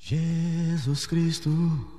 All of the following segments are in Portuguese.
Jesus Cristo,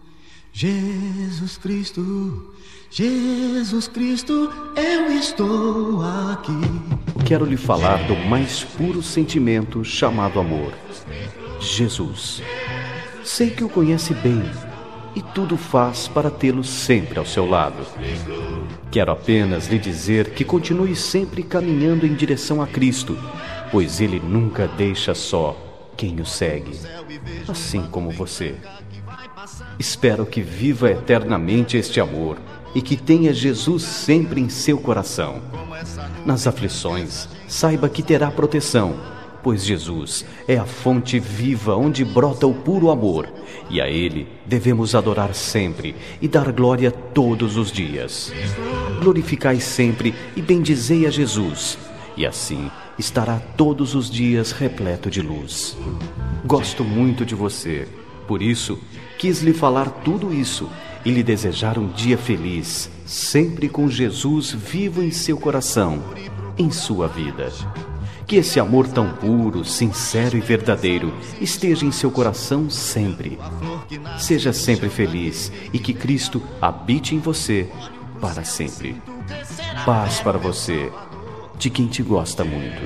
Jesus Cristo, Jesus Cristo, eu estou aqui. Quero lhe falar do mais puro sentimento chamado amor. Jesus. Sei que o conhece bem e tudo faz para tê-lo sempre ao seu lado. Quero apenas lhe dizer que continue sempre caminhando em direção a Cristo, pois Ele nunca deixa só quem o segue, assim como você. Espero que viva eternamente este amor e que tenha Jesus sempre em seu coração. Nas aflições, saiba que terá proteção, pois Jesus é a fonte viva onde brota o puro amor, e a Ele devemos adorar sempre e dar glória todos os dias. Glorificai sempre e bendizei a Jesus, e assim estará todos os dias repleto de luz. Gosto muito de você, por isso quis lhe falar tudo isso e lhe desejar um dia feliz, sempre com Jesus vivo em seu coração, em sua vida. Que esse amor tão puro, sincero e verdadeiro esteja em seu coração sempre. Seja sempre feliz e que Cristo habite em você para sempre. Paz para você, de quem te gosta muito.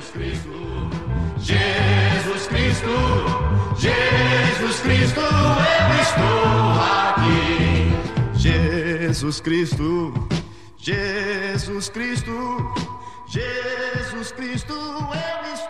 Jesus Cristo, Jesus Cristo, eu estou aqui. Jesus Cristo, Jesus Cristo, Jesus Cristo, eu estou aqui.